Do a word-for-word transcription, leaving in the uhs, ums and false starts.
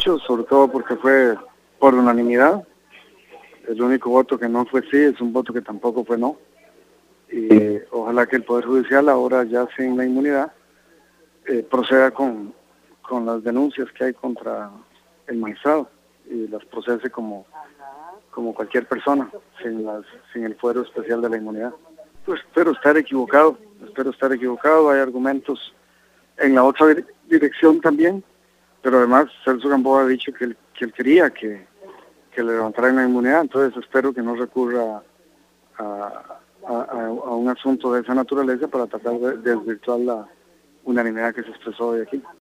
satisfecho, sobre todo porque fue por unanimidad. El único voto que no fue sí es un voto que tampoco fue no. Y ojalá que el Poder Judicial, ahora ya sin la inmunidad, eh, proceda con, con las denuncias que hay contra el magistrado y las procese como, como cualquier persona, sin, las, sin el fuero especial de la inmunidad. Pues espero estar equivocado, espero estar equivocado, hay argumentos en la otra dirección también, pero además Celso Gamboa ha dicho que él, que él quería que, que le levantaran la inmunidad, entonces espero que no recurra a, a, a, a un asunto de esa naturaleza para tratar de desvirtuar la unanimidad que se expresó hoy aquí.